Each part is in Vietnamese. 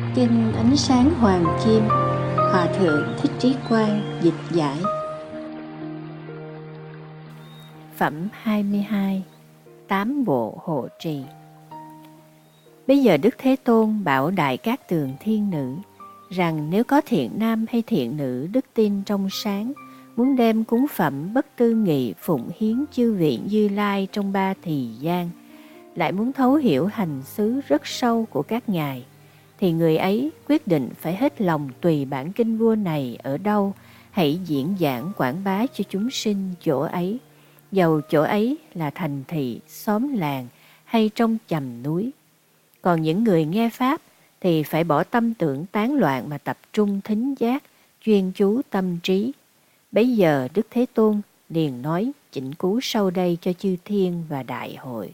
Kinh Ánh Sáng Hoàng Kim, Hòa Thượng Thích Trí Quang dịch giải. Phẩm 22. Tám bộ hộ trì. Bây giờ Đức Thế Tôn bảo Đại Cát Tường thiên nữ rằng nếu có thiện nam hay thiện nữ đức tin trong sáng muốn đem cúng phẩm bất tư nghị phụng hiến chư vị Như Lai trong ba thì gian, lại muốn thấu hiểu hành xứ rất sâu của các ngài, thì người ấy quyết định phải hết lòng tùy bản kinh vua này ở đâu, hãy diễn giảng quảng bá cho chúng sinh chỗ ấy, dầu chỗ ấy là thành thị, xóm làng hay trong chầm núi. Còn những người nghe Pháp thì phải bỏ tâm tưởng tán loạn mà tập trung thính giác, chuyên chú tâm trí. Bấy giờ Đức Thế Tôn liền nói chỉnh cú sau đây cho chư thiên và đại hội.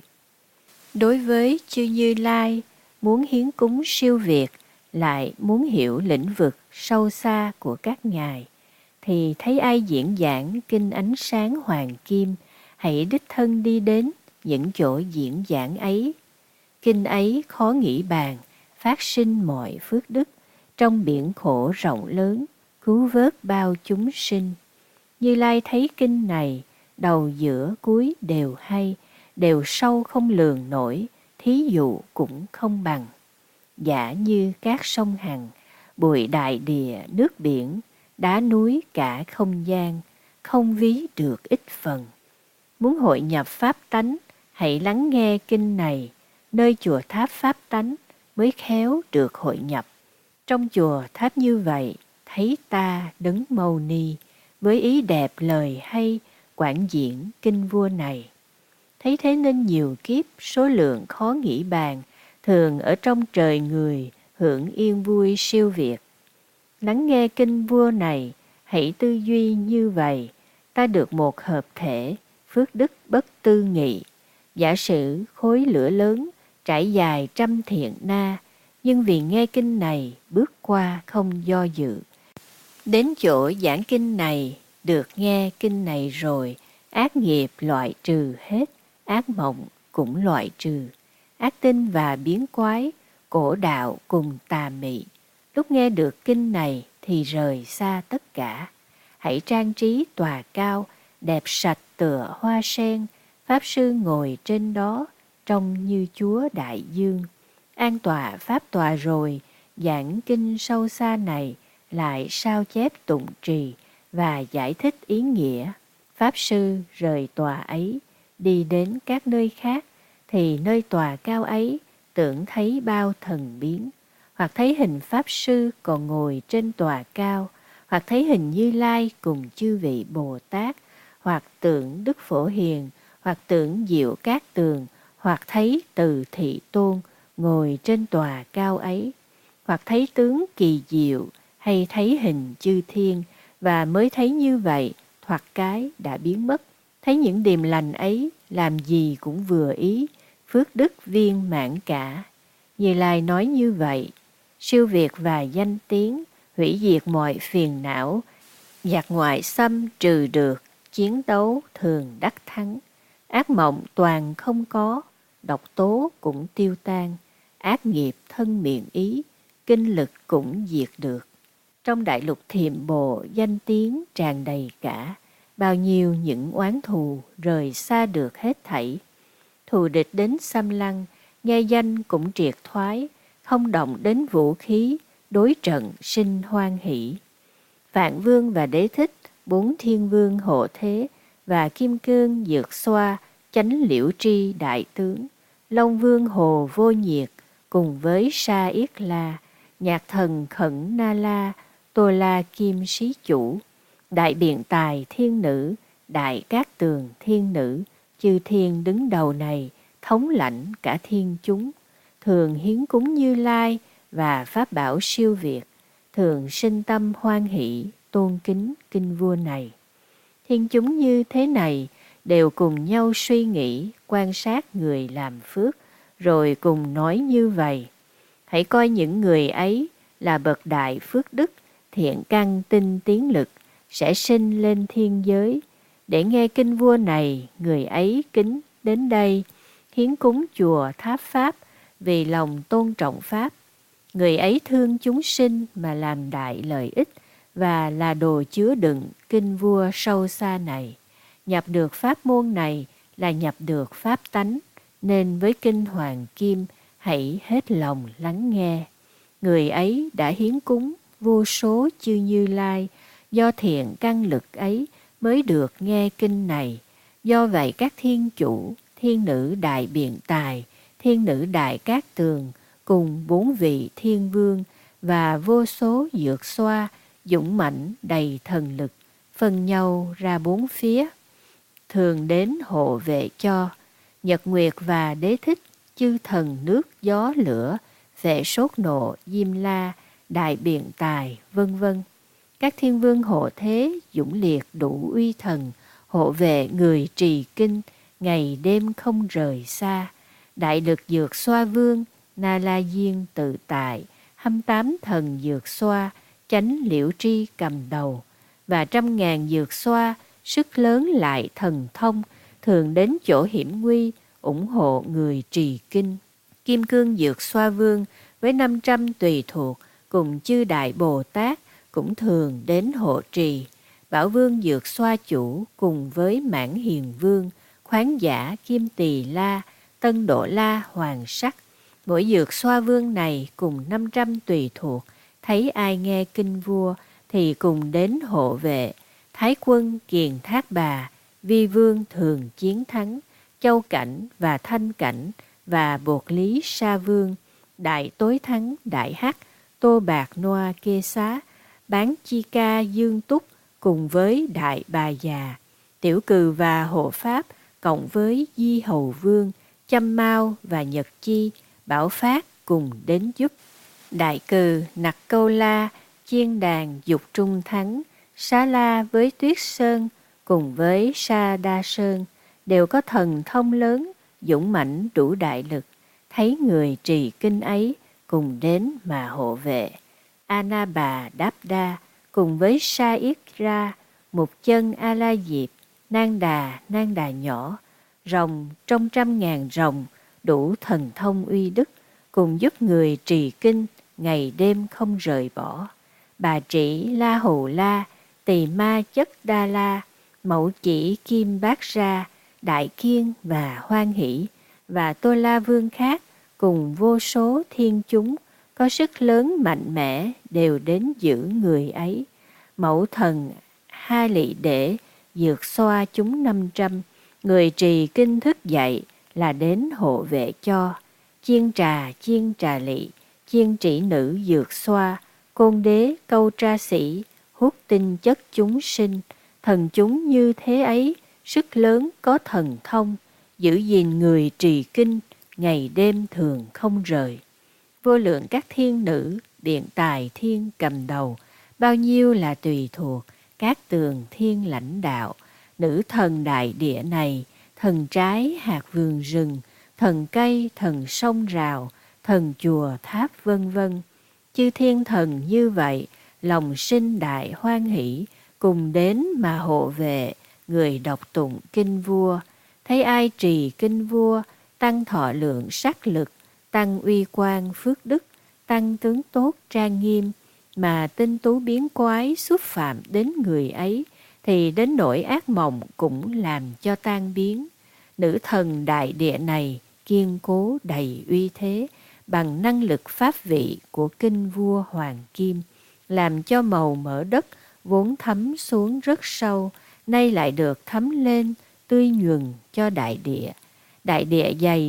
Đối với chư Như Lai, muốn hiến cúng siêu việt, lại muốn hiểu lĩnh vực sâu xa của các ngài, thì thấy ai diễn giảng kinh Ánh Sáng Hoàng Kim, hãy đích thân đi đến những chỗ diễn giảng ấy. Kinh ấy khó nghĩ bàn, phát sinh mọi phước đức, trong biển khổ rộng lớn, cứu vớt bao chúng sinh. Như Lai thấy kinh này, đầu giữa cuối đều hay, đều sâu không lường nổi, thí dụ cũng không bằng. Giả như các sông Hằng, bụi đại địa nước biển, đá núi cả không gian, không ví được ít phần. Muốn hội nhập Pháp tánh, hãy lắng nghe kinh này, nơi chùa tháp Pháp tánh mới khéo được hội nhập. Trong chùa tháp như vậy, thấy ta Đấng Mâu Ni, với ý đẹp lời hay, quảng diễn kinh vua này. Thấy thế nên nhiều kiếp, số lượng khó nghĩ bàn, thường ở trong trời người, hưởng yên vui siêu việt. Lắng nghe kinh vua này, hãy tư duy như vậy, ta được một hợp thể, phước đức bất tư nghị. Giả sử khối lửa lớn, trải dài trăm thiện na, nhưng vì nghe kinh này, bước qua không do dự. Đến chỗ giảng kinh này, được nghe kinh này rồi, ác nghiệp loại trừ hết, ác mộng cũng loại trừ, ác tinh và biến quái, cổ đạo cùng tà mị. Lúc nghe được kinh này thì rời xa tất cả. Hãy trang trí tòa cao, đẹp sạch tựa hoa sen, Pháp Sư ngồi trên đó, trông như Chúa Đại Dương. An tọa Pháp tòa rồi, giảng kinh sâu xa này, lại sao chép tụng trì và giải thích ý nghĩa. Pháp Sư rời tòa ấy, đi đến các nơi khác, thì nơi tòa cao ấy tưởng thấy bao thần biến, hoặc thấy hình Pháp Sư còn ngồi trên tòa cao, hoặc thấy hình Như Lai cùng chư vị Bồ Tát, hoặc tưởng Đức Phổ Hiền, hoặc tưởng Diệu Cát Tường, hoặc thấy Từ Thị Tôn ngồi trên tòa cao ấy, hoặc thấy tướng kỳ diệu, hay thấy hình chư thiên, và mới thấy như vậy, thoạt cái đã biến mất. Thấy những điềm lành ấy, làm gì cũng vừa ý, phước đức viên mãn cả. Như Lai nói như vậy, siêu việt và danh tiếng, hủy diệt mọi phiền não, giặc ngoại xâm trừ được, chiến đấu thường đắc thắng. Ác mộng toàn không có, độc tố cũng tiêu tan, ác nghiệp thân miệng ý, kinh lực cũng diệt được. Trong đại lục Thiểm Bộ danh tiếng tràn đầy cả, bao nhiêu những oán thù rời xa được hết thảy. Thù địch đến xâm lăng, nghe danh cũng triệt thoái, không động đến vũ khí, đối trận sinh hoan hỷ. Vạn Vương và Đế Thích, 4 thiên vương hộ thế, và Kim Cương Dược Xoa, Chánh Liễu Tri đại tướng, Long Vương Hồ Vô Nhiệt, cùng với Sa Yết La, Nhạc Thần Khẩn Na La, Tô La Kim Sĩ Chủ, Đại Biện Tài thiên nữ, Đại Cát Tường thiên nữ, chư thiên đứng đầu này, thống lãnh cả thiên chúng, thường hiến cúng Như Lai và pháp bảo siêu việt, thường sinh tâm hoan hỷ, tôn kính kinh vua này. Thiên chúng như thế này đều cùng nhau suy nghĩ, quan sát người làm phước, rồi cùng nói như vậy. Hãy coi những người ấy là bậc đại phước đức, thiện căn tinh tiến lực, sẽ sinh lên thiên giới. Để nghe kinh vua này, người ấy kính đến đây, hiến cúng chùa tháp Pháp, vì lòng tôn trọng Pháp. Người ấy thương chúng sinh mà làm đại lợi ích, và là đồ chứa đựng kinh vua sâu xa này. Nhập được pháp môn này là nhập được pháp tánh, nên với kinh Hoàng Kim hãy hết lòng lắng nghe. Người ấy đã hiến cúng vô số chư Như Lai, do thiện căn lực ấy mới được nghe kinh này. Do vậy các thiên chủ, thiên nữ đại biện tài, thiên nữ đại cát tường, cùng 4 vị thiên vương và vô số dược xoa, dũng mãnh đầy thần lực, phân nhau ra 4 phía, thường đến hộ vệ cho. Nhật Nguyệt và Đế Thích, chư thần nước gió lửa, vệ sốt nộ, Diêm La, đại biện tài, vân vân. Các thiên vương hộ thế dũng liệt đủ uy thần, hộ vệ người trì kinh, ngày đêm không rời xa. Đại lực dược xoa vương, Na La Diên tự tại, 28 thần dược xoa, chánh liễu tri cầm đầu. Và 100.000 dược xoa, sức lớn lại thần thông, thường đến chỗ hiểm nguy, ủng hộ người trì kinh. Kim Cương Dược Xoa Vương với 500 tùy thuộc cùng chư Đại Bồ Tát cũng thường đến hộ trì. Bảo Vương Dược Xoa Chủ cùng với Mãn Hiền Vương, Khoáng Giả Kim Tỳ La, Tân Độ La Hoàng Sắc. Mỗi Dược Xoa Vương này cùng 500 tùy thuộc, thấy ai nghe kinh vua thì cùng đến hộ vệ. Thái quân Kiền Thác Bà, Vi Vương thường chiến thắng, Châu Cảnh và Thanh Cảnh và Bột Lý Sa Vương, Đại Tối Thắng Đại Hắc, Tô Bạc Noa Kê Xá, Bán Chi Ca Dương Túc cùng với Đại Bà Già, Tiểu Cừ và Hộ Pháp cộng với Di Hầu Vương, Chăm Mau và Nhật Chi, Bảo Phát cùng đến giúp. Đại Cừ, Nặc Câu La, Chiên Đàn Dục Trung Thắng, Xá La với Tuyết Sơn cùng với Sa Đa Sơn đều có thần thông lớn, dũng mãnh đủ đại lực, thấy người trì kinh ấy cùng đến mà hộ vệ. Ana Bà Đáp Đa cùng với Sa Yết Ra, Mục Chân A La Diệp, Nang Đà nhỏ, rồng trong 100.000 rồng, đủ thần thông uy đức, cùng giúp người trì kinh, ngày đêm không rời bỏ. Bà Trĩ La Hầu La, Tỳ Ma Chất Đa La, Mẫu Chỉ Kim Bát Ra, Đại Kiên và Hoan Hỷ, và Tô La Vương khác cùng vô số thiên chúng có sức lớn mạnh mẽ đều đến giữ người ấy. Mẫu thần Ha Lị Để dược xoa chúng 500, người trì kinh thức dậy là đến hộ vệ cho. Chiên trà lị, chiên trĩ nữ dược xoa, Côn Đế câu tra sĩ, hút tinh chất chúng sinh. Thần chúng như thế ấy, sức lớn có thần thông, giữ gìn người trì kinh, ngày đêm thường không rời. Vô lượng các thiên nữ, biện tài thiên cầm đầu, bao nhiêu là tùy thuộc, các tường thiên lãnh đạo. Nữ thần đại địa này, thần trái hạt vườn rừng, thần cây, thần sông rào, thần chùa tháp vân vân. Chư thiên thần như vậy, lòng sinh đại hoan hỷ, cùng đến mà hộ vệ, người đọc tụng kinh vua. Thấy ai trì kinh vua, tăng thọ lượng sắc lực, tăng uy quan phước đức, tăng tướng tốt trang nghiêm, mà tinh tú biến quái xúc phạm đến người ấy, thì đến nỗi ác mộng cũng làm cho tan biến. Nữ thần đại địa này kiên cố đầy uy thế, bằng năng lực pháp vị của kinh vua Hoàng Kim, làm cho màu mỡ đất vốn thấm xuống rất sâu, nay lại được thấm lên tươi nhuần cho đại địa. Đại địa dày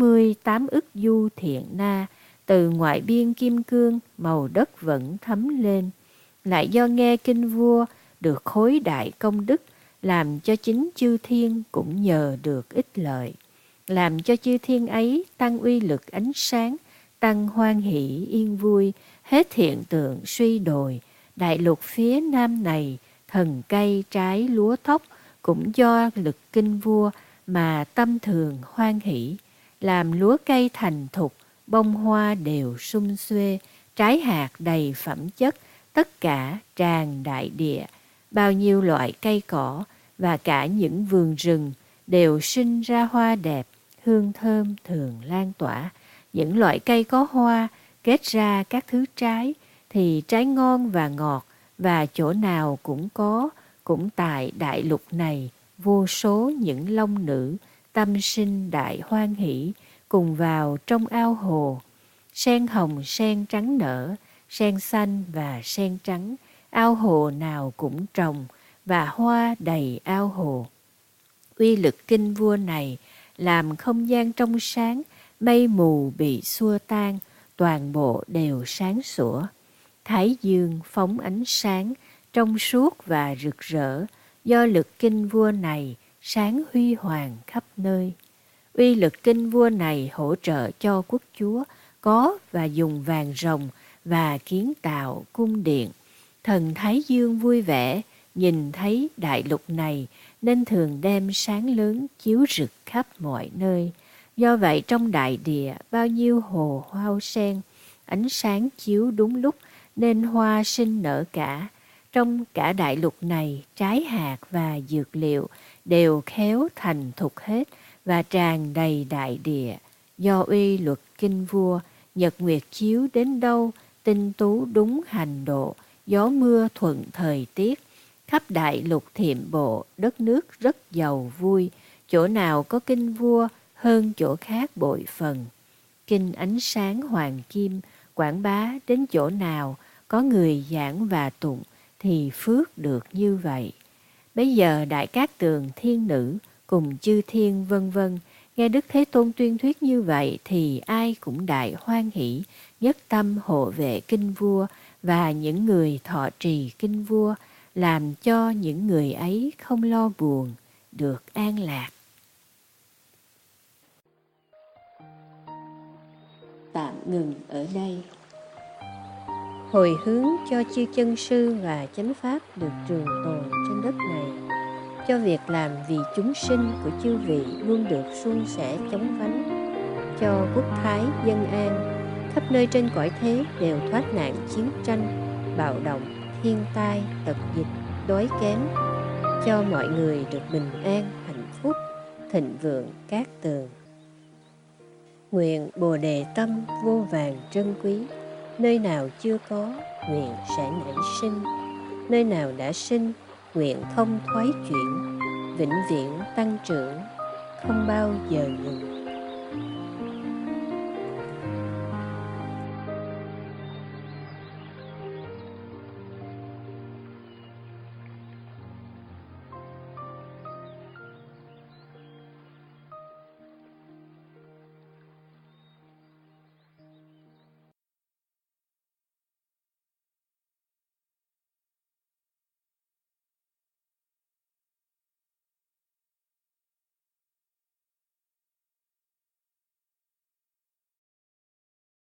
68 ức du thiện na, từ ngoại biên kim cương màu đất vẫn thấm lên. Lại do nghe kinh vua được khối đại công đức, làm cho chính chư thiên cũng nhờ được ích lợi. Làm cho chư thiên ấy tăng uy lực ánh sáng, tăng hoan hỷ yên vui, hết hiện tượng suy đồi. Đại lục phía nam này, thần cây trái lúa thóc, cũng do lực kinh vua mà tâm thường hoan hỷ, làm lúa cây thành thục, bông hoa đều sum xuê, trái hạt đầy phẩm chất, tất cả tràn đại địa. Bao nhiêu loại cây cỏ và cả những vườn rừng đều sinh ra hoa đẹp, hương thơm thường lan tỏa. Những loại cây có hoa, kết ra các thứ trái, thì trái ngon và ngọt, và chỗ nào cũng có. Cũng tại đại lục này, vô số những long nữ tâm sinh đại hoan hỷ, cùng vào trong ao hồ. Sen hồng sen trắng nở, sen xanh và sen trắng, ao hồ nào cũng trồng, và hoa đầy ao hồ. Uy lực kinh vua này làm không gian trong sáng, mây mù bị xua tan, toàn bộ đều sáng sủa. Thái dương phóng ánh sáng trong suốt và rực rỡ, do lực kinh vua này sáng huy hoàng khắp nơi. Uy lực kinh vua này hỗ trợ cho quốc chúa có và dùng vàng rồng và kiến tạo cung điện. Thần Thái Dương vui vẻ nhìn thấy đại lục này, nên thường đem sáng lớn chiếu rực khắp mọi nơi. Do vậy trong đại địa bao nhiêu hồ hoa sen, ánh sáng chiếu đúng lúc nên hoa sinh nở cả. Trong cả đại lục này, trái hạt và dược liệu đều khéo thành thục hết và tràn đầy đại địa. Do uy luật kinh vua, nhật nguyệt chiếu đến đâu, tinh tú đúng hành độ, gió mưa thuận thời tiết. Khắp đại lục thiệm bộ, đất nước rất giàu vui, chỗ nào có kinh vua hơn chỗ khác bội phần. Kinh ánh sáng hoàng kim quảng bá đến chỗ nào có người giảng và tụng thì phước được như vậy. Bây giờ Đại Cát Tường thiên nữ cùng chư thiên vân vân nghe Đức Thế Tôn tuyên thuyết như vậy thì ai cũng đại hoan hỷ, nhất tâm hộ vệ kinh vua và những người thọ trì kinh vua, làm cho những người ấy không lo buồn, được an lạc. Tạm ngừng ở đây. Hồi hướng cho chư chân sư và chánh pháp được trường tồn trên đất này, cho việc làm vì chúng sinh của chư vị luôn được suôn sẻ chóng vánh, cho quốc thái dân an, khắp nơi trên cõi thế đều thoát nạn chiến tranh, bạo động, thiên tai, tật dịch, đói kém, cho mọi người được bình an, hạnh phúc, thịnh vượng cát tường. Nguyện Bồ Đề tâm vô vàn trân quý, nơi nào chưa có, nguyện sẽ nảy sinh, nơi nào đã sinh, nguyện không thoái chuyển, vĩnh viễn tăng trưởng, không bao giờ ngừng.